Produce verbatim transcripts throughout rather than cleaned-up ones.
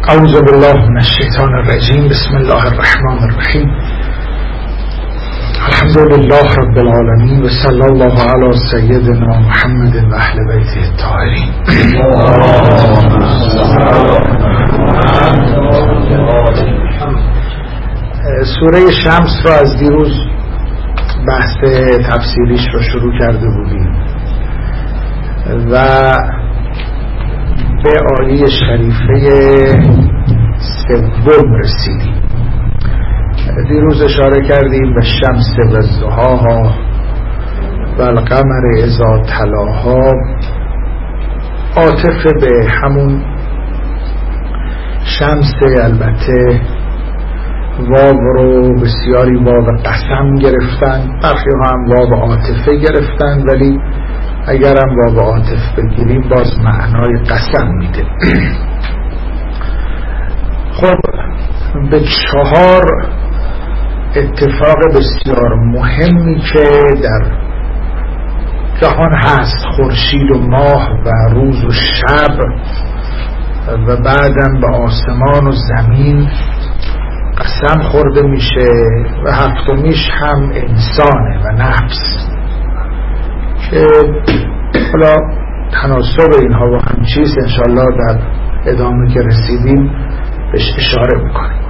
اعوذ بالله من الشیطان الرجیم. بسم الله الرحمن الرحیم. الحمد لله رب العالمین و صلی الله علی سیدنا محمد و اهل بیته الطاهرین. سوره شمس را از دیروز بحث تفسیریش رو شروع کرده بودیم و به آیه شریفه سوم رسیدیم. دیروز اشاره کردیم به شمس و ضحاها و القمر اذا تلاها، عاطفه به همون شمس. البته واو رو بسیاری واو قسم گرفتن، برخی ها هم واو عاطفه گرفتن، ولی اگرم واو عاطف بگیریم باز معنای قسم میده. خب به چهار اتفاق بسیار مهمی که در جهان هست، خورشید و ماه و روز و شب و بعدم به آسمان و زمین، قسم خورده میشه و هفتمیش هم انسانه و نفس که حالا تناسب اینها با هم چیز انشاءالله در ادامه که رسیدیم بهش اشاره میکنیم.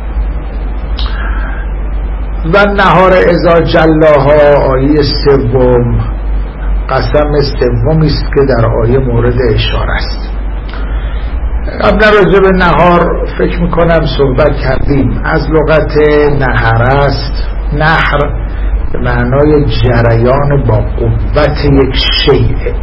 و نهار اذا جلاها، آیه سوم، قسم سومی است که در آیه مورد اشاره است. قبلا راجع به نهار فکر میکنم صحبت کردیم. از لغت نهر است. نهر به معنای جریان با قوت یک شیء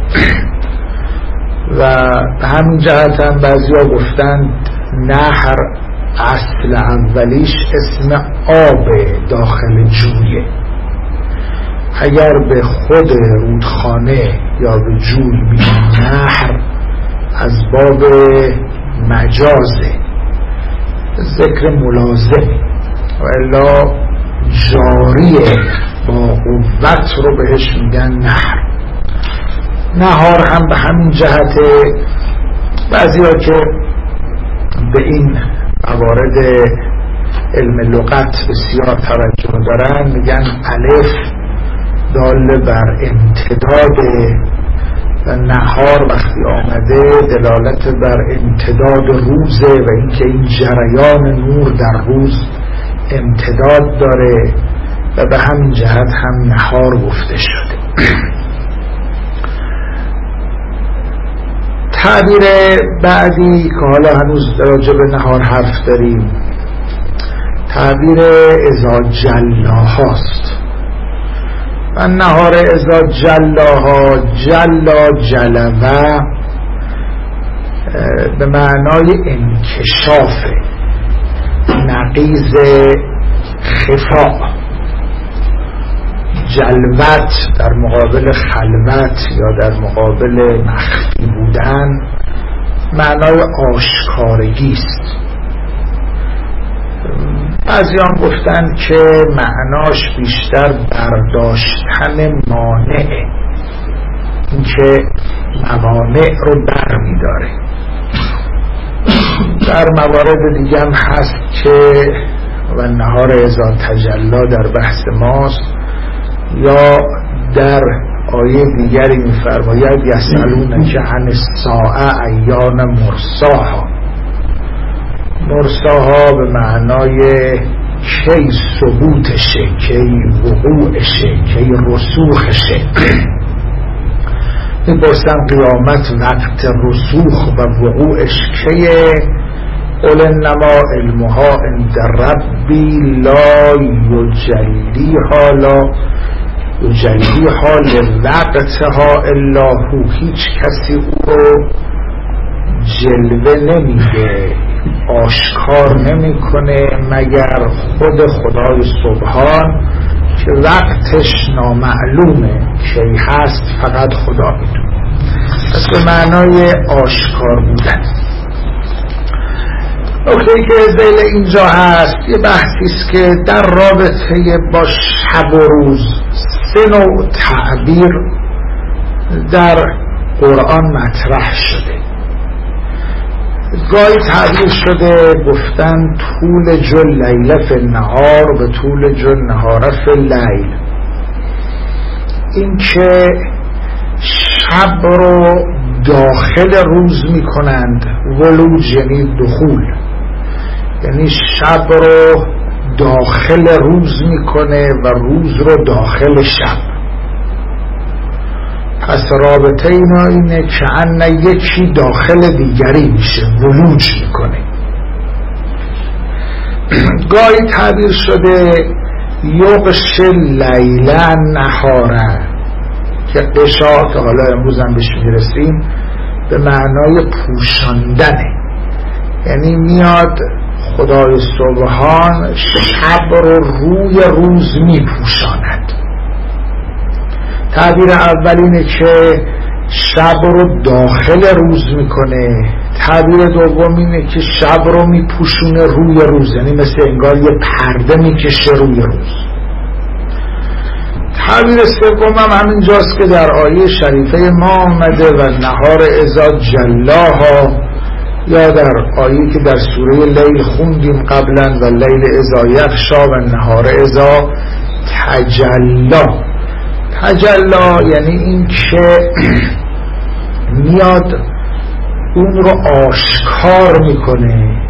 و به همین جهت هم بعضی ها گفتند نهر اصل اولیش اسم آب داخل جویه. اگر به خود رودخانه یا به جوی میگن نهر، از باب مجازه، ذکر ملازم، و الا جاریه با قوت رو بهش میگن نهر. نهار هم به همین جهته. بعضی ها که به این موارد علم لغت بسیار توجه دارن میگن الف دال بر امتداد و نهار وقتی آمده دلالت بر امتداد روزه و اینکه این جریان نور در روز امتداد داره و به همین جهت هم نهار گفته شده. تعبیر بعدی که حالا هنوز راجع به نهار حرف داریم، تعبیر اذا جلاهاست. و نهار اذا جلاها، جلا جلوه به معنای انکشافه، نقیض خفا. جلوت در مقابل خلوت یا در مقابل مخفی بودن معنای آشکارگی است. بعضیان گفتن که معناش بیشتر برداشتن مانعه، این که موانع رو بر می داره. در موارد دیگه هم هست که و نهار اذا تجلا در بحث ماست، یا در آیه دیگری می‌فرماید یسألونک عن الساعة ایان مرساها. مرساها به معنای کی ثبوتشه، کی وقوعشه، کی رسوخشه. می‌پرسن قیامت وقت رسوخ و وقوعش کیه؟ قل انما علمها عند ربی لا یجلیها لا یجلیها لوقتها الا هو. هیچ کسی او رو جلوه نمیده، آشکار نمیکنه مگر خود خدای سبحان که وقتش نامعلومه، کی هست فقط خدا میدونه. پس به معنای آشکار بودن. نکته‌ای که ذیل اینجا هست یه بحثی است که در رابطه با شب و روز سه نوع تعبیر در قرآن مطرح شده. گاهی تعبیر شده گفتن طول جو لیله فی النهار به طول جو نهار فی اللیل. این که شب رو داخل روز می کنند، ولوج یعنی دخول، یعنی شب رو داخل روز میکنه و روز رو داخل شب. پس رابطه اینا اینه که ان یکی داخل دیگری میشه، ولوج میکنه. گاهی تعبیر شده یغش لیلا نهاره، که قشا که حالا امروز هم بهش میرسیم به معنای پوشاندنه، یعنی میاد خدای سبحان شب رو روی روز میپوشاند. تعبیر اول اینه که شب رو داخل روز میکنه، تعبیر دوم اینه که شب رو میپوشونه روی روز، یعنی مثل انگار یه پرده میکشه روی روز. تعبیر سوم هم همینجاست که در آیه شریفه ما آمده و نهار اذا جلاها، یا در آیه که در سوره لیل خوندیم قبلا و لیل اذا یغشا و نهار اذا تجلا. تجلا یعنی این که میاد اون رو آشکار میکنه،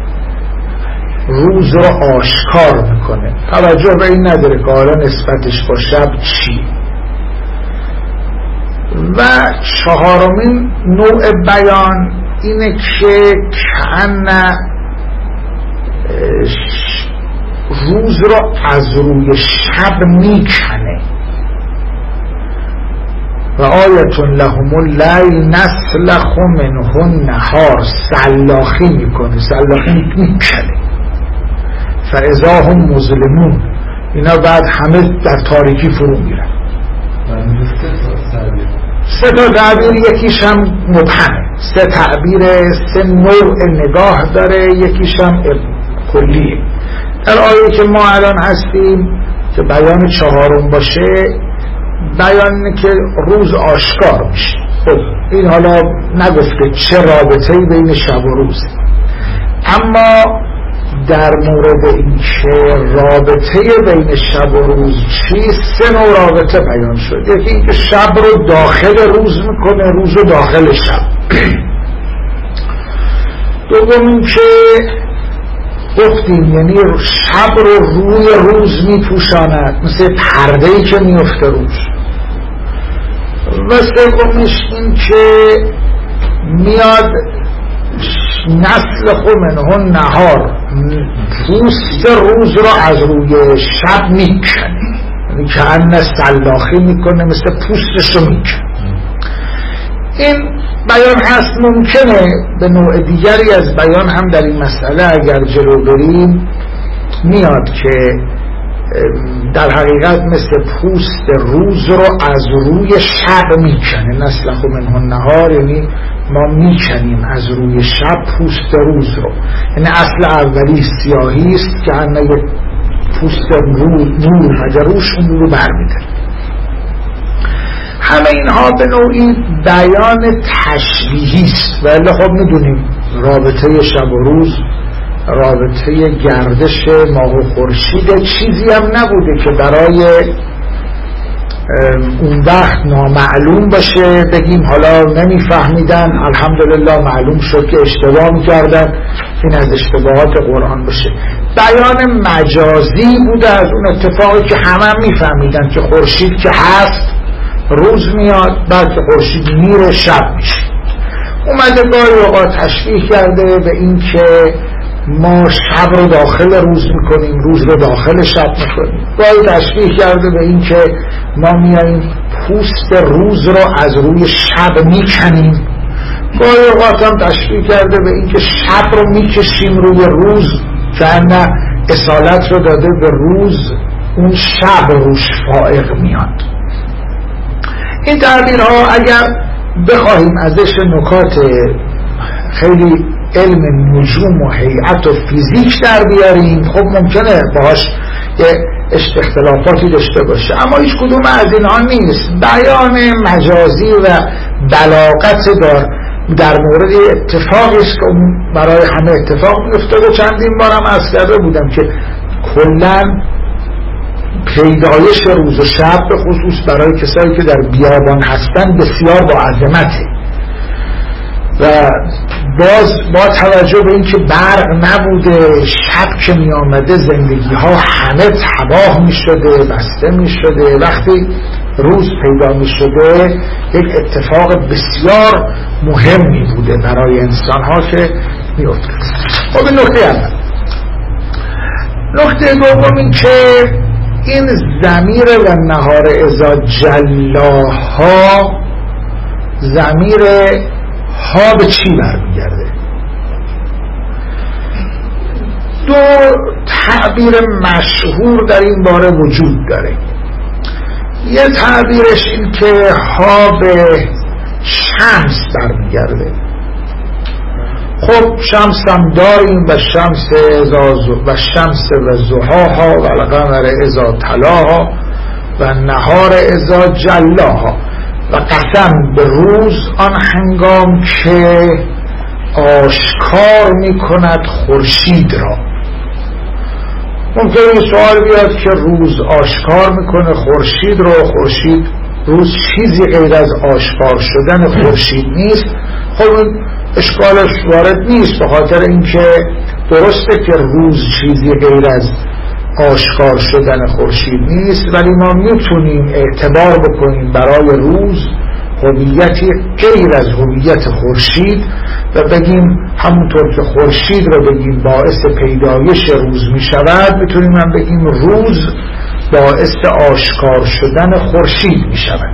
روز رو آشکار میکنه. توجه به این نداره که حالا نسبتش با شب چی. و چهارمین نوع بیان اینه که کأن روز رو از روی شب میکنه. و آیتون لهم اللیل نسلخ منه النهار، سلاخی میکنه، سلاخی میکنه. فاذا هم مظلمون، اینا بعد همه در تاریکی فرو میرن. سه تا تعبیر، یکیش هم مبهمه، سه تعبیر، سه نوع نگاه داره، یکیش هم کلیه. در آیه که ما الان هستیم که بیان چهارم باشه، بیان اینه که روز آشکار میشه. خب این حالا نگفته چه رابطه‌ای بین شب و روزه، اما در مورد این که رابطه بین شب و روز چیست، سه نوع رابطه بیان شد. یکی این که شب رو داخل روز میکنه، روز رو داخل شب. دوم این که گفتیم یعنی شب رو روی روز میپوشاند، مثل پرده‌ای که میفته روش. و سومش این که میاد نسل منه النهار، پوست روز را از روی شب میکنه، یعنی که ان سلاخی میکنه، مثل پوستش رو میکنه. این بیان هست. ممکنه به نوع دیگری از بیان هم در این مسئله اگر جلو بریم میاد که در حقیقت مثل پوست روز رو از روی شب میکنه، نسلخ منه النهار، یعنی ما میکنیم از روی شب پوست روز رو. یعنی اصل اولی سیاهی است که انه یک پوست نور مگر روش اون رو برمیده. همه اینها به نوعی بیان تشبیهی است. ولی خب میدونیم رابطه شب و روز، رابطه گردش ماه و خورشید چیزی هم نبوده که برای اون وقت نامعلوم باشه، بگیم حالا نمیفهمیدن، الحمدلله معلوم شد که اشتباه میکردن، این از اشتباهات قرآن باشه. بیان مجازی بوده از اون اتفاقی که همه هم میفهمیدن که خورشید که هست روز میاد، بعد که خورشید میره شب میشه. اومده گاهی اوقات تشبیه کرده به این که ما شب رو داخل روز میکنیم، روز رو داخل شب میکنیم. گاهی تشبیه کرده به این که ما میاییم پوست روز رو از روی شب میکنیم. گاهی اوقات هم تشبیه کرده به این که شب رو میکشیم روی روز، که نه اصالت رو داده به روز، اون شب روش فائق میاد. این تعبیرها اگر بخواهیم ازش نکات خیلی علم نجوم و هیئت و فیزیک در بیاریم، خب ممکنه باهاش یه اختلافاتی داشته باشه، اما هیچ کدوم از اینها نیست. بیان مجازی و بلاغت دار در مورد اتفاقی است که برای همه اتفاق میافتاد و چندین بارم عرض کرده بودم که کلاً پیدایش روز و شب به خصوص برای کسایی که در بیابان هستن بسیار با عظمته و باز با توجه به اینکه برق نبوده، شب که می آمده زندگی ها همه تباه می شده، بسته می شده. وقتی روز پیدا می شده یک اتفاق بسیار مهمی بوده برای انسان ها که می افتاد. خب این نکته اول. نکته دوم این که این ضمیر و نهار اذا جلاها، ضمیر ها به چی برمیگرده؟ دو تعبیر مشهور در این باره وجود داره. یه تعبیرش این که ها به شمس برمیگرده. خب شمس هم داریم و شمس و شمس و ضحاها و القمر اذا تلاها و نهار اذا جلاها و قسم به روز آن هنگام که آشکار می کند خورشید را. ممکنه این سوال بیاد که روز آشکار میکنه خورشید رو، خورشید روز چیزی غیر از آشکار شدن خورشید نیست. خب اشکالش وارد نیست، به خاطر اینکه درسته که روز چیزی غیر از آشکار شدن خورشید نیست، ولی ما میتونیم اعتبار بکنیم برای روز هویتی غیر از هویت خورشید و بگیم همونطور که خورشید رو بگیم باعث پیدایش روز میشود، میتونیم هم بگیم روز باعث آشکار شدن خورشید میشود.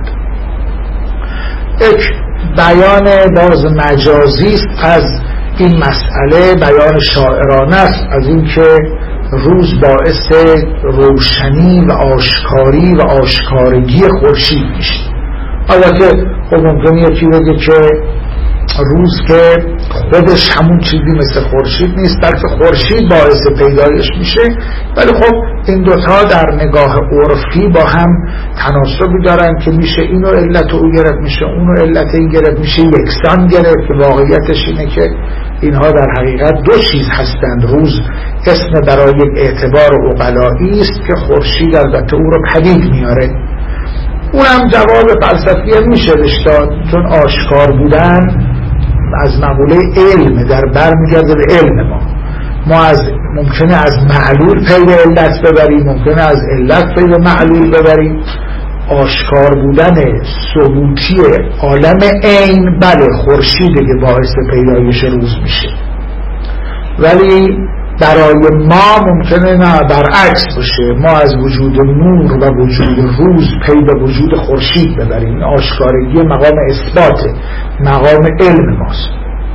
یک بیان باز مجازی است از این مسئله، بیان شاعرانه است از اینکه روز باعث روشنی و آشکاری و آشکارگی خورشید میشه. البته خب ممکنه یکی بگه که روز که خودش همون چیزی مثل خورشید نیست، بلکه خورشید باعث پیدایش میشه، ولی خب این دوتا در نگاه عرفی با هم تناسبی دارن که میشه اینو علت او گرفت، میشه اونو علت این گرفت، میشه یکسان گرفت، که واقعیتش اینه که اینها در حقیقت دو چیز هستند. روز اسم برای یک اعتبار عقلایی است که خورشید البته او رو پدید میاره. اونم جواب فلسفی میشه داد، چون آشکار بودن از مقوله علم در بر میگرده به علم ما. ما از ممکنه از معلول پی به علت ببریم، ممکنه از علت پی به معلول ببریم. آشکار بودن ثبوتی عالم عین بله خورشیده که باعث پیدایش روز میشه، ولی برای ما ممکنه نه برعکس باشه، ما از وجود نور و وجود روز پی به وجود خورشید ببریم. آشکارگی مقام اثبات، مقام علم ماست.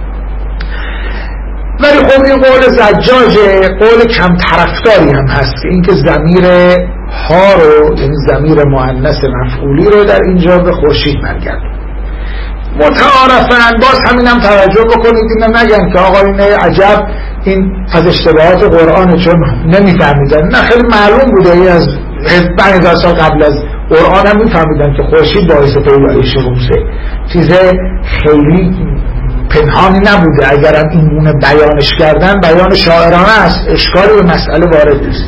ولی خب این قول زجاج قول کم طرفداری هم هست که اینکه ضمیر ها رو، یعنی ضمیر مؤنث مفعولی رو در اینجا به خورشید برگردونه. متعارفاً باز همین هم توجه بکنید اینو نگن که آقا این عجب این از اشتباهات قرآن چون نمیفهمیدن. نه، خیلی معلوم بوده، این از پنج هزار سال قبل از قرآن هم میفهمیدن که خورشید باعث پیدایش روزه. چیز خیلی پنهانی نبوده. اگرم این گونه بیانش کردن بیان شاعرانه است، اشکالی به مسئله وارد نیست.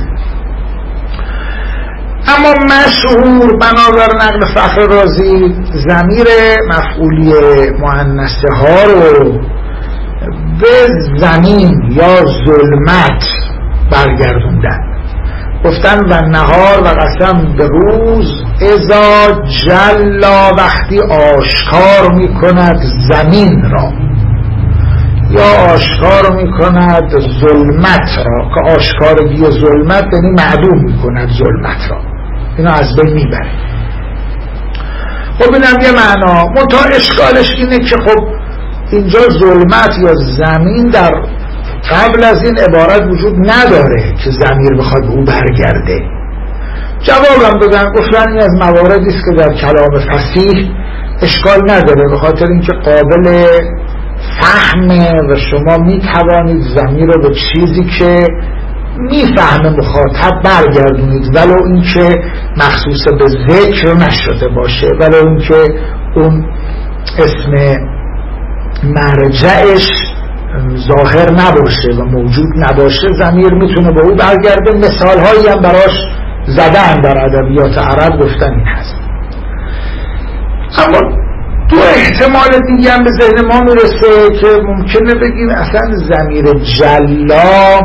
اما مشهور بنابر نقل فخر رازی ضمیر مفعولی مؤنثه ها رو به زمین یا ظلمت برگردوندن. گفتن و نهار و قسم به روز اذا جلا، وقتی آشکار می کند زمین را، یا آشکار می کند ظلمت را، که آشکارگی ظلمت یعنی معدوم می کند ظلمت را، اینو از بین می بره. خب اینم یه معنا. منتها اشکالش اینه که خب اینجا ظلمت یا زمین در قبل از این عبارت وجود نداره که ضمیر بخواد به او برگرده. جوابم دادن، گفتن این از مواردی است که در کلام فصیح اشکال نداره، به خاطر اینکه قابل فهمه و شما می توانید ضمیر رو به چیزی که میفهمه مخاطب برگردونید، ولو اینکه مخصوص به ذکر نشده باشه، ولو اینکه اون اسم مرجعش ظاهر نباشه و موجود نباشه ضمیر میتونه به او برگرده. مثال هایی هم براش زدن در ادبیات عرب، گفتن این هست. اما دو احتمال دیگه هم به ذهن ما میرسه که ممکنه بگیم اصلا ضمیر جلا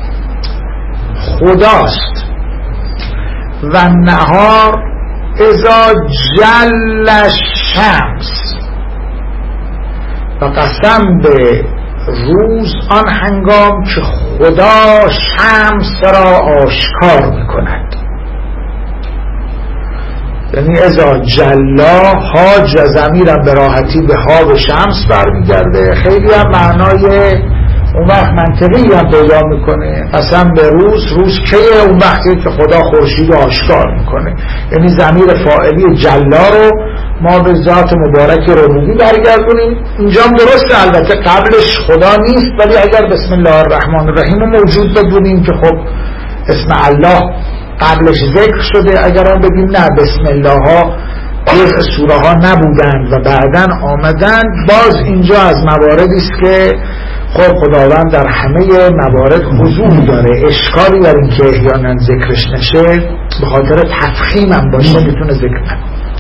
خداست و نهار اذا جل شمس و قسم به روز آن هنگام که خدا شمس را آشکار میکند. یعنی اذا جلا ها ضمیرم به راحتی به ها و شمس برمیگرده. خیلی هم معنای اون وقت منطقی هم پیدا میکنه. قسم به روز، روز کیه؟ اون وقتی که خدا خورشید رو آشکار میکنه. یعنی ضمیر فاعلی جلا رو ما به ذات مبارک ربوبی برگردونیم. اینجا هم درسته، البته قبلش خدا نیست، ولی اگر بسم الله الرحمن الرحیم رو موجود بدونیم که خب اسم الله قبلش ذکر شده، اگر هم بگیم نه بسم الله ها جزء سوره ها نبودند و بعداً آمدند، باز اینجا از مواردی است که خب خداوند در همه موارد حضور داره. اشکالی در این که احیانا ذکرش نشه به خاطر تفخیم هم باشه میتونه ذکر نکنه.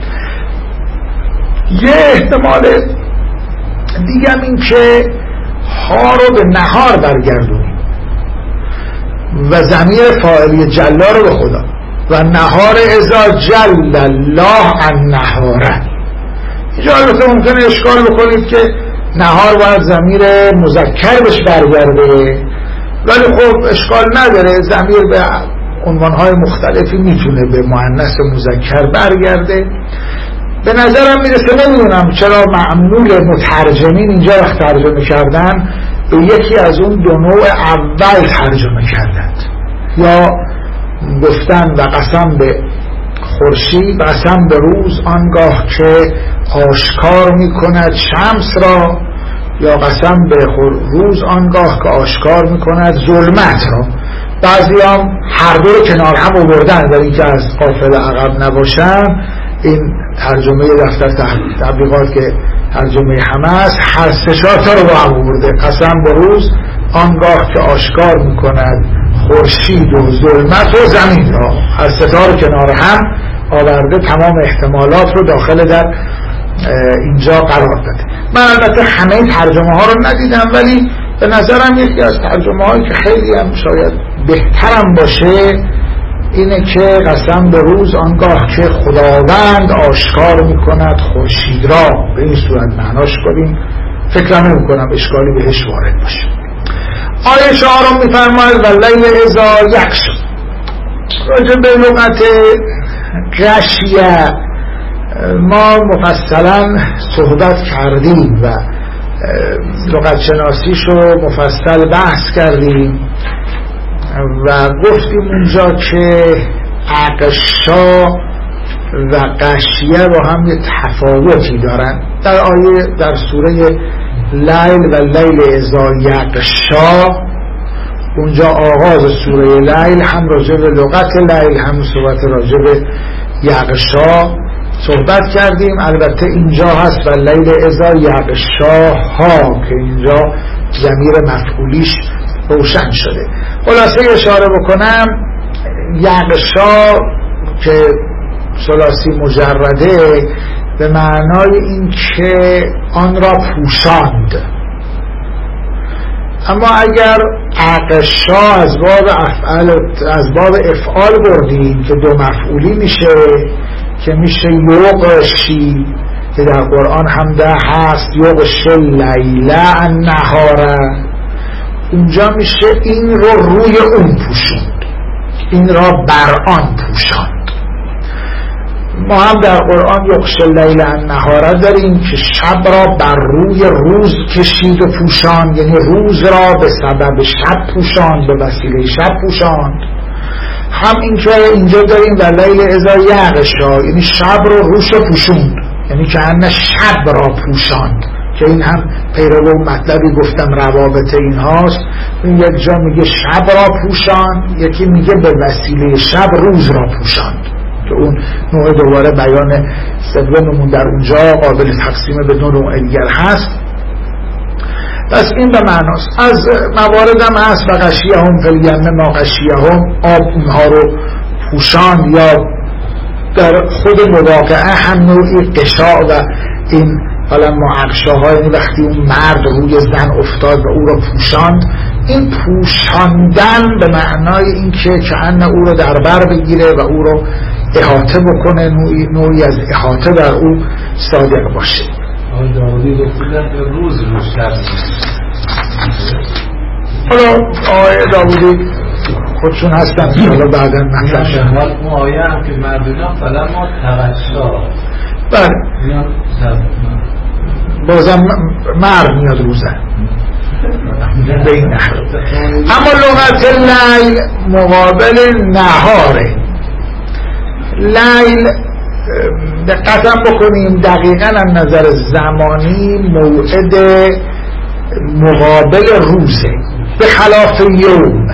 یه احتمال دیگه هم این که ها رو به نهار برگردونیم و ضمیر فاعلی جلا رو به خدا و نهار اذا جل الله النهار. اینجا البته ممکنه اشکال بکنید که نهار باید ضمیر مذکر بهش برگرده، ولی خب اشکال نداره، ضمیر به عنوانهای مختلفی میتونه به مؤنث مذکر برگرده. به نظرم میرسه، نمیدونم چرا معمول مترجمین اینجا وقت ترجمه کردن به یکی از اون دو نوع اول ترجمه کردند، یا گفتن و قسم به خورشید، قسم به روز آنگاه که آشکار میکند شمس را، یا قسم به روز آنگاه که آشکار میکند ظلمت را. بعضی هم هر دو رو کنار هم آوردن برای اینکه از قافله عقب نباشن. این ترجمه دفتر تبلیغات که ترجمه همه است، هر سه چهار تا رو با هم آورده. قسم به روز آنگاه که آشکار میکند خورشید و ظلمت و زمین را، هر سه تا رو کنار هم آورده، تمام احتمالات رو داخل در اینجا قرار داده. من البته همه ترجمه ها رو ندیدم، ولی به نظرم یکی از ترجمه هایی که خیلی هم شاید بهترم باشه اینه که قسم به روز آنگاه که خداوند آشکار میکند خورشید را. به این صورت معناش کنیم، فکر نمی کنم اشکالی بهش وارد باشه. آیه چهارم میفرماید و لیل اذا یغشی. راجع به لغت غشیه ما مفصلا صحبت کردیم و لغت شناسیشو مفصل بحث کردیم و گفتیم اونجا که عقشا و غشیه با هم یه تفاوتی دارن. در آیه در سوره لیل و لیل اذا یغشا، اونجا آغاز سوره لیل هم راجع به لغت لیل هم صحبت راجع به یغشا صحبت کردیم. البته اینجا هست و لیل اذا یغشا ها که اینجا ضمیر مفعولیش روشن شده. خلاصه اشاره بکنم، یغشا که ثلاثی مجرده به معنای این که آن را پوشاند. اما اگر عقشا از باب افعال از باب افعال بردیم که دو مفعولی میشه، که میشه یغشی که در قرآن هم ده هست، یغش لیله النهاره، اونجا میشه این رو روی اون پوشوند، این را بر آن پوشاند. ما هم در قرآن یغش لیل النهار داریم که شب را بر روی روز کشید و پوشاند، یعنی روز را به سبب شب پوشاند، به وسیله شب پوشاند. هم این که اینجا داریم و لیل اذا یغشا، یعنی شب رو روش پوشوند، یعنی که انه شب را پوشاند، که این هم پیرو مطلبی گفتم روابط این هاست. این یک جا میگه شب را پوشاند، یکی میگه به وسیله شب روز را پوشاند، که اون نوع دوباره بیان سوممون در اونجا قابل تقسیم به دو نوع دیگر هست. پس این به معناست. از موارد هم هست و غشیه هم فلیمه ما غشیه هم، آب اونها رو پوشاند، یا در خود مواقعه هم نوعی قشاع و این حالا معقشاهای وقتی اون مرد روی زن افتاد و او رو پوشاند، این پوشاندن به معنای این که کأن او رو در بر بگیره و او رو احاطه بکنه، نوعی, نوعی از احاطه در او صادق باشه. آقای داودی گفتن به روز روز شب. حالا آقای داودی خودشون هستن حالا بعدا مطلب شد. اون آیه هم که مردنا فلما تغشا، بله بازم مرد میاد روزن به این نحو. اما لغت لیل مقابل نهاره. لیل دقتم بکنیم دقیقا از نظر زمانی موعد مقابل روزه، به خلاف یوم.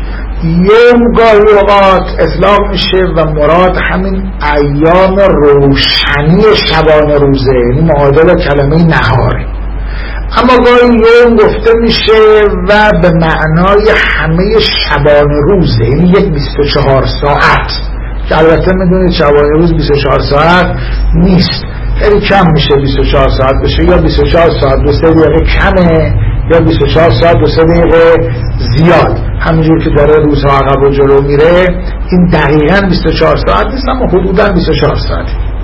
یوم گاهی اوقات اطلاق میشه و مراد همین ایام روشنی شبانه روزه، یعنی معادل کلمه نهاره. اما گاهی یوم گفته میشه و به معنای همه شبانه روزه، یعنی یک بیست و چهار ساعت، که البته میدونید شبانه روز بیست و چهار ساعت نیست، خیلی کم میشه بیست و چهار ساعت بشه، یا بیست و چهار ساعت دو سه دقیقه کمه، یا بیست و چهار ساعت دو سه دقیقه زیاد. همینجور که داره روزها عقب و جلو میره، این دقیقاً بیست و چهار ساعت نیست، اما حدوداً بیست و چهار ساعت.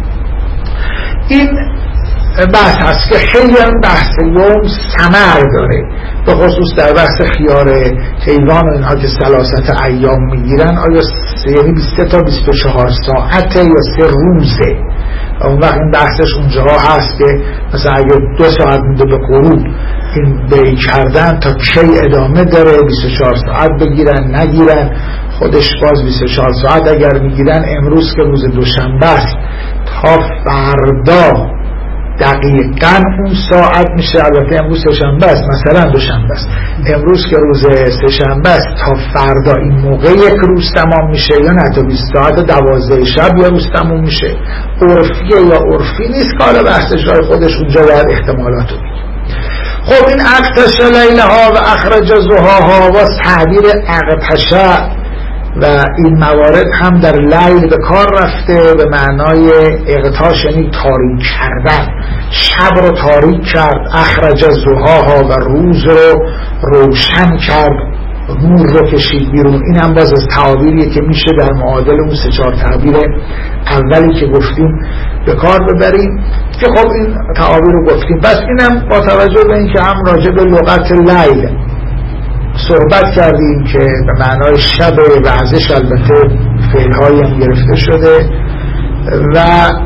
این بحث هست که خیلی هم بحث یوم ثمر داره، به خصوص در بحث خیار حیوان و اینها که ثلاثت ایام میگیرن، آیا یعنی بیست تا بیست و چهار ساعته یا سه روزه. اون وقت این بحثش اونجاها هست که مثلا اگه دو ساعت میده به غروب، این بی کردن تا کی ادامه داره، بیست و چهار ساعت بگیرن نگیرن، خودش باز بیست و چهار ساعت اگر میگیرن. امروز که روز دوشنبه است تا فردا دقیقاً اون ساعت میشه، البته امروز سه‌شنبه است، مثلا دوشنبه است، امروز که روز سه‌شنبه است تا فردا این موقع یک روز تمام میشه، یا نه تا بیست ساعت دوازده شب یا روز تمام میشه. عرفیه یا عرفی نیست، کار بحثش رای خودش اونجا باید احتمالاتو بگیم. خب این اغطش لیلها و اخرج ضحاها و تعبیر اغطشه و این موارد هم در لیل به کار رفته به معنای اغطاش، یعنی تاریک کردن، شب رو تاریک کرد. اخرج ضحاها و روز رو روشن کرد، نور رو کشید بیرون. این هم باز از تعابیریه که میشه در معادل اون سه چهار تعبیر اولی که گفتیم به کار ببریم، که خب این تعابیر رو گفتیم. بس اینم با توجه به این که هم راجع به لغت لیل صحبت کردیم که به معنای شب و ازش البته فعل‌هایی هم گرفته شده، و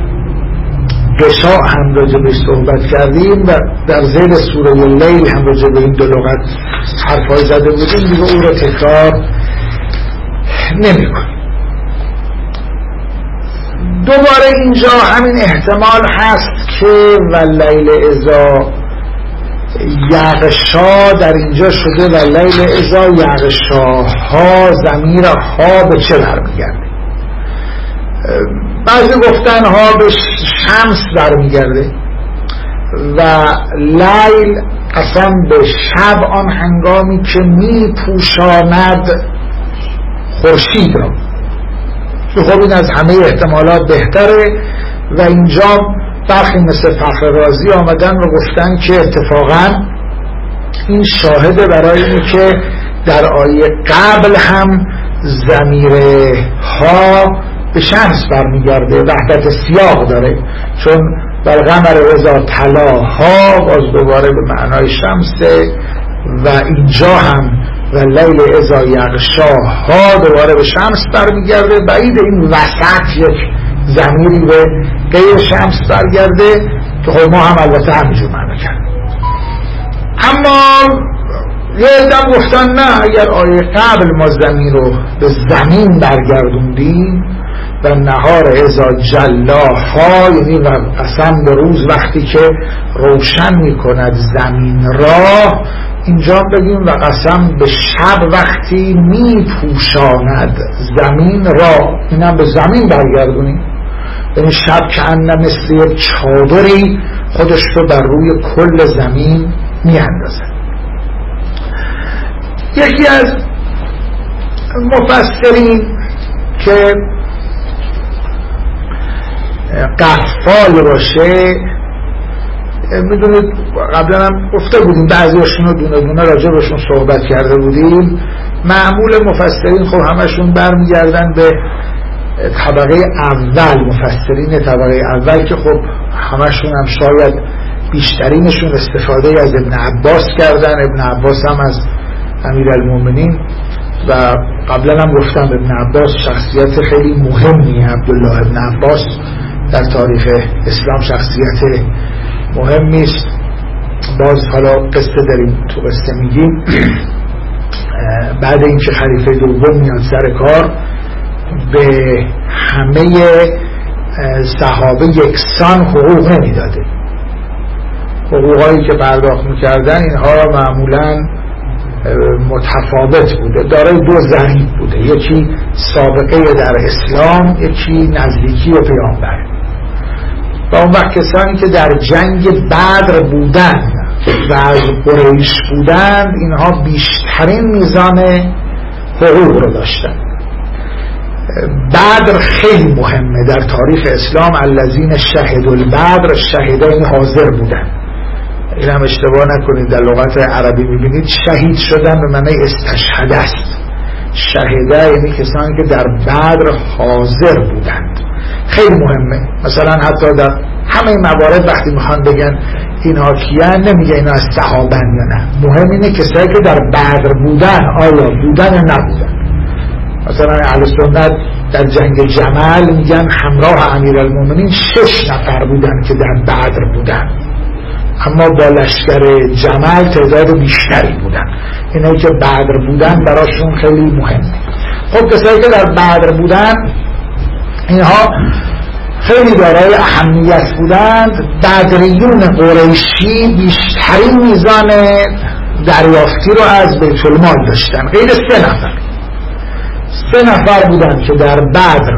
غشاء هم راجع به صحبت کردیم، و در ذیل سوره لیل هم راجع به این دو لغت حرفای زده بودیم، دیگه او رو تکرار نمی کنیم. دوباره اینجا همین احتمال هست که و لیل اذا یغشا در اینجا شده و لیل اذا یغشاها، ضمیر ها به چه برمیگرده؟ بعضی گفتن ها به شمس برمیگرده و لیل قسم به شب آن هنگامی که می پوشاند خورشید را، که خب این از همه احتمالات بهتره. و اینجا برخی مثل فخر رازی آمدن و گفتن که اتفاقا این شاهده برای اینه که در آیه قبل هم ضمیر ها به شمس برمیگرده، وحدت سیاق داره، چون والقمر اذا تلاها باز دوباره به معنای شمسه، و اینجا هم و لیل اذا یغشاها دوباره به شمس برمیگرده. بعید این وسط یک ضمیری به غیر شمس برگرده، که خب ما هم البته همینجور معنی کردیم. اما یه ادم گفتن نه، اگر آیه قبل ما ضمیر رو به زمین برگردوندیم و نهار اذا جلاها، یعنی و قسم به روز وقتی که روشن می کند زمین را، اینجا بگیم و قسم به شب وقتی می پوشاند زمین را، اینم به زمین برگردونیم. یعنی شب که انه مثل یک چادری خودش رو بر روی کل زمین می اندازد. یکی از مفسرین که قفال باشه، میدونید قبلا هم گفته بودیم بعضیاشون رو دونه دونه راجع بهشون صحبت کرده بودیم، معمول مفسرین خب همشون برمیگردن به طبقه اول، مفسرین طبقه اول که خب همشون هم شاید بیشترینشون استفاده از ابن عباس کردن. ابن عباس هم از امیرالمومنین و قبلا هم گفتم ابن عباس شخصیت خیلی مهمی، عبدالله ابن عباس در تاریخ اسلام شخصیت مهمی است. باز حالا قصه داریم، تو قصه میگیم بعد اینکه خلیفه دوم میاد سر کار به همه صحابه یکسان حقوق نمیداده. حقوقایی که پرداخت میکردن اینها معمولا متفاوت بوده، دارای دو ضریب بوده، یکی سابقه در اسلام، یکی نزدیکی به پیامبر. و اون وقت کسانی که در جنگ بدر بودند و از قریش بودند اینها بیشترین میزان حقوق رو داشتند. بدر خیلی مهمه در تاریخ اسلام، الذین شهدوا البدر، شهیدان حاضر بودند. این هم اشتباه نکنید، در لغت عربی میبینید شهید شدن به معنی استشهد است. شهیده یعنی کسانی که در بدر حاضر بودند. خیلی مهمه. مثلا حتی در همه موارد وقتی میخوان بگن اینها کیان، نمیگه اینا از صحابن یا نه، مهم اینه کسایی که در بدر بودن آیا بودن یا نبودن. مثلا اهل سنت در جنگ جمل میگن همراه امیرالمومنین شش نفر بودن که در بدر بودن، اما با لشکر جمل تعداد بیشتری بودن. اینایی که بدر بودن براشون خیلی مهمه. خب کسایی که در بدر بودن اینها خیلی دارای اهمیت بودند. بدریون قریشی بیشترین میزان دریافتی رو از بیت المال داشتن، غیر سه نفر سه نفر بودند که در بدر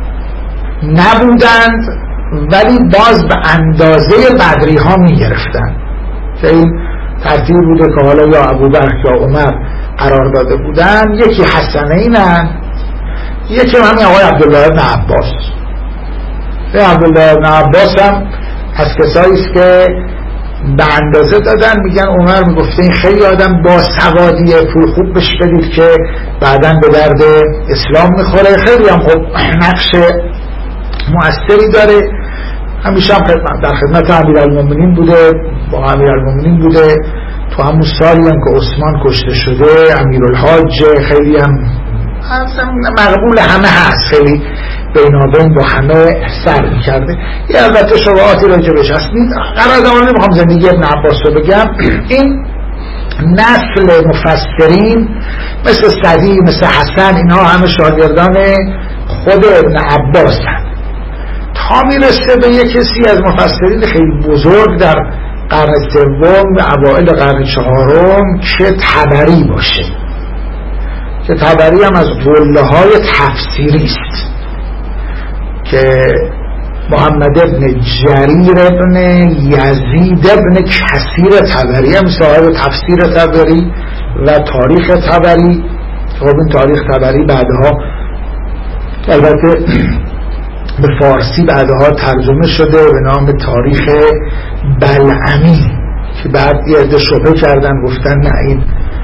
نبودند ولی باز به اندازه بدری ها می گرفتن، که این ترتیب بوده که حالا یا ابوبکر یا عمر قرار داده بودن. یکی حسنینن، یکی همین آقای عبدالله بن عباس. این عبدالله بن عباس هم از کسایی است که به اندازه دادن. میگن عمر میگفته این خیلی آدم با سوادیه، پول خوب بهش بدید که بعداً به درد اسلام میخوره. خیلی هم خب نقش مؤثری داره. همیشه هم در خدمت امیرالمومنین بوده، با امیرالمومنین بوده. تو همون سالی هم که عثمان کشته شده امیرالحاج، خیلی هم مقبول همه هست، خیلی بینابین با همه سر میکرده. یه البته شباهاتی راجبش هست. قرار دارم نمیخوام زندگی ابن عباس رو بگم. این نسل مفسرین مثل سعدی، مثل حسن، اینها همه شاگردان خود ابن عباس هست. تا میرسه به یک کسی از مفسرین خیلی بزرگ در قرن سوم و اوائل قرن چهارم که طبری باشه، که طبری هم از قله های تفسیری است، که محمد ابن جریر ابن یزید ابن کثیر طبری هم صاحب تفسیر طبری و تاریخ طبری. خب این تاریخ طبری بعدها البته به فارسی بعدها ترجمه شده به نام تاریخ بلعمی، که بعد یه عده شبهه کردن گفتن نه این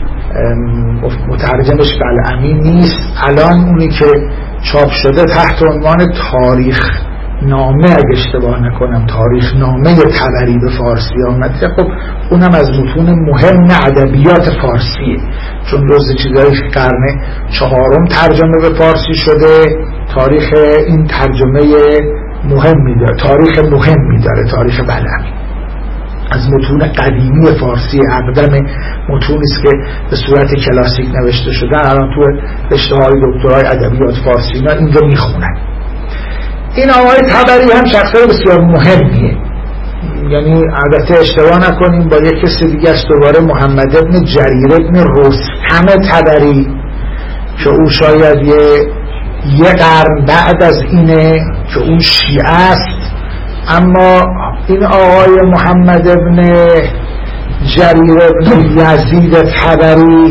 مترجمش بلعمی نیست. الان اونی که چاپ شده تحت عنوان تاریخ نامه، اگه اشتباه نکنم تاریخ نامه طبری به فارسی آمده. خب اونم از متون مهم ادبیات فارسیه، چون جزء چیزایی که قرن چهارم ترجمه به فارسی شده. تاریخ این ترجمه مهمی داره، تاریخ مهمی داره تاریخ بلعمی، از متون قدیمی فارسی، اقدم متونی است که به صورت کلاسیک نوشته شدن. الان تو رشته‌های دکترای ادبیات فارسی اینا اینجا میخونن. این آقای طبری هم شخصیت بسیار مهمیه، یعنی البته اشتباه نکنیم با یک کسی دیگه است، دوباره محمد ابن جریر ابن رستم طبری که او شاید یه یه قرن بعد از اینه، که اون شیعه است. اما این آقای محمد ابن جریر ابن یزید طبری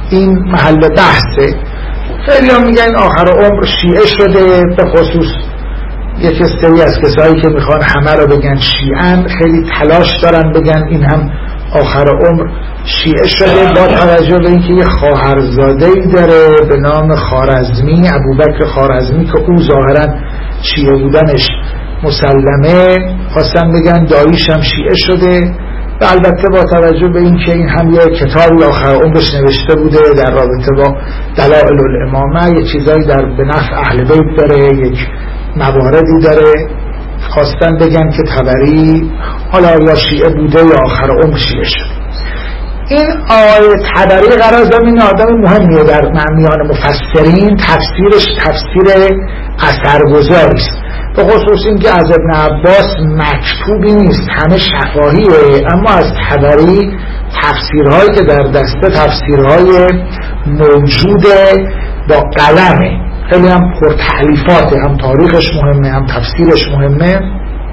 این محل بحثه. خیلی هم میگن آخر عمر شیعه شده، به خصوص یک سری از کسایی که میخوان همه رو بگن شیعن خیلی تلاش دارن بگن این هم آخر عمر شیعه شده، با توجه به اینکه یه خواهرزاده‌ای داره به نام خوارزمی، ابوبکر خوارزمی، که او ظاهرا شیعه بودنش مسلمه، خواستن بگن داییش هم شیعه شده. و البته با توجه به اینکه این هم یه کتابی آخر عمرش نوشته بوده در رابطه با دلائل الامامه، یه چیزایی در به نفع اهل بیت داره، یک مواردی داره، خواستن بگن که طبری حالا یا شیعه بوده یا آخر عمر شیعه شده. این آیه طبری قرار زمین آدم مهمیه در میان مفسرین، تفسیرش تفسیر اثرگذاری است، به خصوص این که از ابن عباس مکتوبی نیست، همه شفاهیه، اما از طبری تفسیرهایی که در دسته تفسیرهای موجود با قلمه، خیلی هم پرتعلیفاته، هم تاریخش مهمه هم تفسیرش مهمه.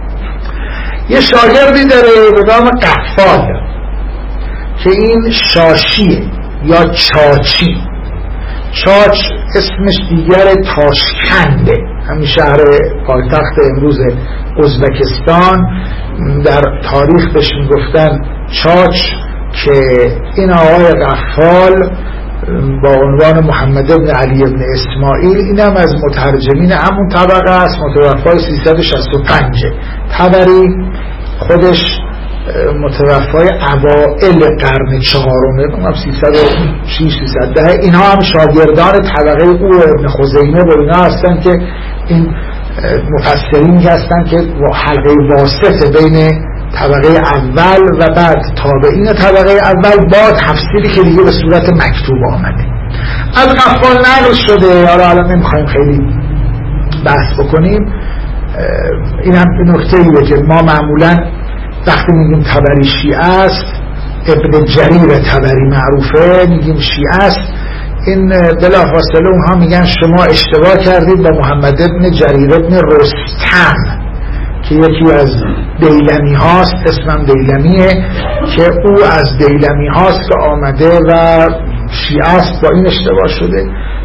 یه شاگردی داره به نام قفال که این شاشیه یا چاچی، چاچ اسمش دیگر تاشکنده، همین شهر پایتخت امروز ازبکستان، در تاریخ بهش میگفتن چاچ. که این آقای قفال با عنوان محمد ابن علی ابن اسماعیل، اینم از مترجمین همون طبقه است، متوفای سیصد و شصت و پنج. طبری خودش متوفای اوائل قرن چهارم، سیصد و شش سیصد و ده. اینها هم شاگردان طبقه او ابن خزیمه و اینا هستن که این مفسرین هستن که حلقه واسطه بین طبقه اول و بعد تابعین طبقه اول با تفسیری که دیگه به صورت مکتوب آمده. از قفال نقل شده. حالا الان نمیخوایم خیلی بحث بکنیم. این هم نکته‌ایه که ما معمولا وقتی میگیم طبری شیعه است، ابن جریر طبری معروفه، میگیم شیعه است، این بلافاصله اونها میگن شما اشتباه کردید با محمد ابن جریر ابن رستم که یکی از دیلمی هاست، اسمم دیلمیه، که او از دیلمی هاست که آمده و شیعه است، با این اشتباه شده.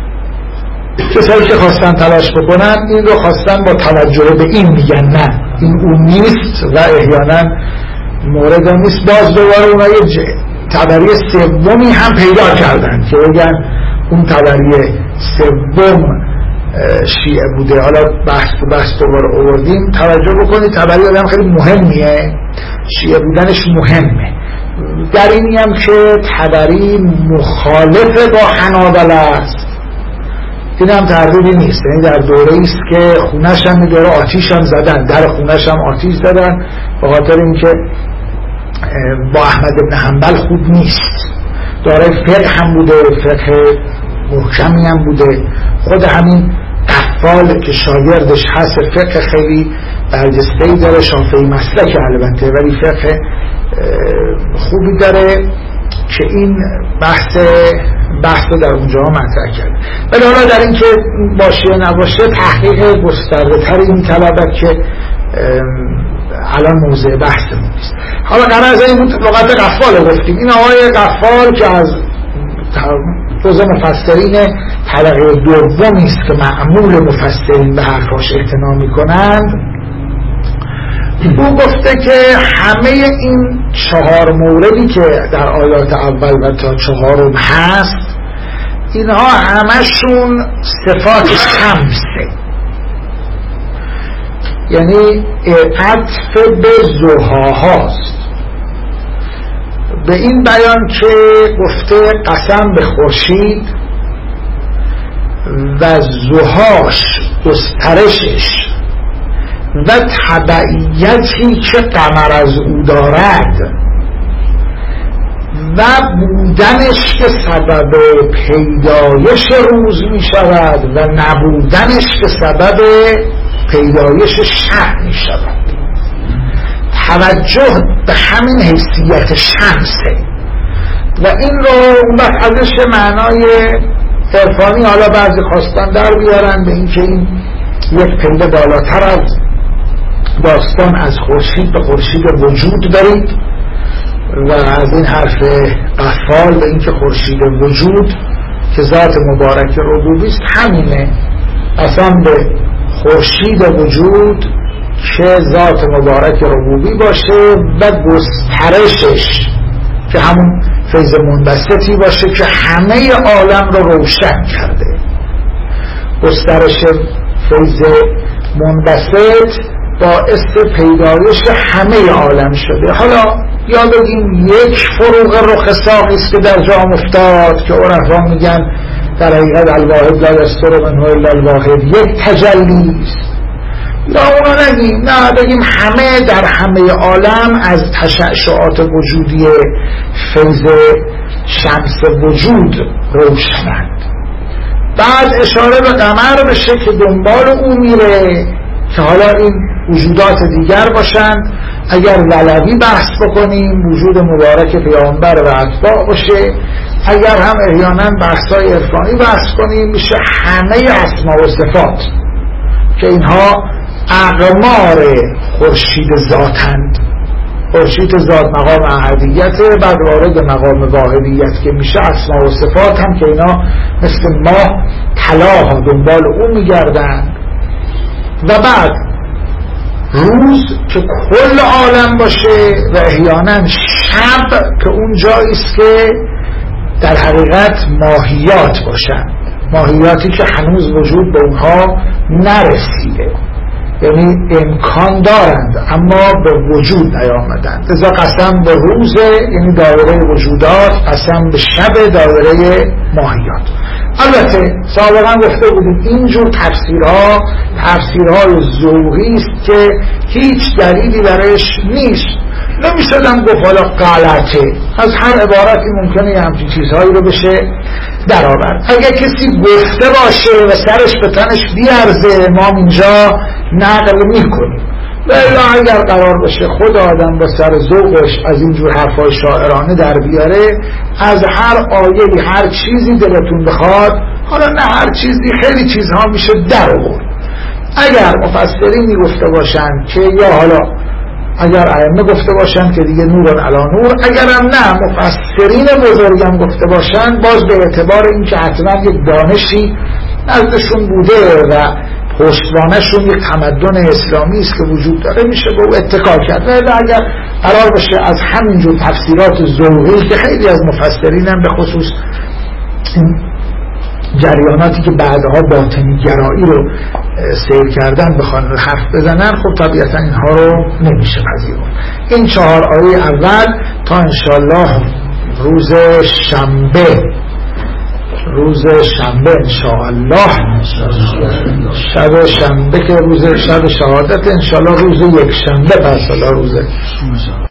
کسایی که خواستن تلاش بکنن این رو خواستن با توجه به این میگن نه این اون نیست و احیانا مورد نیست. باز دوباره اونها یه طبری سومی هم پیدا کردن که بگن اون طبری سوم شیعه بوده. حالا بحث تو بحث دوباره آوردیم. توجه بکنید طبری آدم خیلی مهمیه، شیعه بودنش مهمه. در اینی هم که طبری مخالف با حنابله است، این هم تردیدی نیست. یعنی در دوره ایست که خونش هم میداره آتیش هم زدن، در خونش هم آتیش زدن به خاطر اینکه با احمد بن حنبل خوب نیست. داره فقه هم بوده، فقه محکمی هم بوده. خود همین قفال که شاگردش هست فقه خیلی برجسته‌ای داره، شافعی مسلک البته، ولی فقه خوبی داره که این بحث بحث رو در اونجا مطرح کرد. ولی حالا در این که باشه یا نباشه تحقیق گسترده تر این طلبت که الان موضوع بحثمون نیست. حالا قرار از این لغت قفال رو گفتیم. این آقای قفال که از جزء مفسرین طبقه دومی است که معمول مفسرین به حرفاش اعتنا میکنند، او گفته که همه این چهار موردی که در آیات اول و تا چهارم هست اینها همشون صفات خمسه، یعنی عطف به ضحی هاست. به این بیان که گفته قسم به خورشید و ضحاش، گسترشش و تبعیتی که قمر از او دارد و بودنش که سبب پیدایش روز می شود و نبودنش که سبب پیدایش شب می شود. توجه به همین حیثیت شمسه و این رو اون وقت ازش معنای عرفانی حالا بعضی خواستن در بیارن به این که این یک پله بالاتر از داستان از خورشید به خورشید وجود دارید و از این حرف قفال به اینکه خورشید وجود که ذات مبارک ربوبی است همینه، قسم به خورشید وجود که ذات مبارک ربوبی باشه و گسترشش که همون فیض منبسطی باشه که همه عالم رو روشن کرده. گسترش فیض منبسط باعث پیدایش همه عالم شده. حالا یا بگیم یک فروغ رخ ساقی است که در جام افتاد که عرفا میگن در حقیقت الواحد لا یستر منه الا الواحد، یک تجلی است. یا اونا نگیم، نه بگیم همه در همه عالم از تشعشعات وجودی فیض شمس وجود روشنند. بعد اشاره به قمر بشه که دنبال اون میره که حالا این وجودات دیگر باشند. اگر للوی بحث بکنیم وجود مبارک پیامبر و اتباع باشه، اگر هم احیانا بحثای عرفانی بحث کنیم میشه همه اسما و صفات که اینها اقمار خورشید ذاتند. خورشید ذات مقام احدیته، بعد وارد مقام واحدیت که میشه اسما و صفات هم که اینا مثل ماه طلا دنبال اون میگردن. و بعد روز که کل عالم باشه و احیانا شب که اون جاییست که در حقیقت ماهیات باشن، ماهیاتی که هنوز وجود به اونها نرسیده، یعنی امکان دارند اما به وجود نیامدند. لذا قسم به روز یعنی دایره وجودات، قسم به شب دایره ماهیات. البته سابقا گفته بودیم اینجور تفسیرها تفسیرهای ذوقی است که هیچ دلیلی برایش نیست. نمیشدم گفت حالا غلطه، از هر عبارتی ممکنه یه همچین چیزهایی رو بشه در آورد. اگر کسی گفته باشه و سرش به تنش بیارزه ما اینجا نقل میکنیم، ولی اگر قرار باشه خود آدم با سر ذوقش از اینجور حرفای شاعرانه در بیاره، از هر آیه‌ای هر چیزی دلتون بخواد، حالا نه هر چیزی، خیلی چیزها میشه در آورد. اگر مفسرین میگفته باشن که یا حالا اگر ائمه گفته باشن که دیگه نور علی نور، اگرم نه مفسرین بزرگم گفته باشن، باز به اعتبار این که حتما یک دانشی نزدشون بوده و پشتوانشون یک تمدن اسلامی است که وجود داره، میشه به او اتکا کرد. ولی اگر قرار باشه از همینجور تفسیرات ذوقی که خیلی از مفسرین هم به خصوص جریاناتی که بعدها باطنی گرایی رو سیر کردن بخوان حرف بزنن، خب طبیعتا اینها رو نمیشه پذیرفت. این چهار آیه اول تا انشالله روز شنبه روز شنبه انشاءالله شب شنبه که روز شب شهادت، انشاءالله روز یک شنبه، پس حالا روز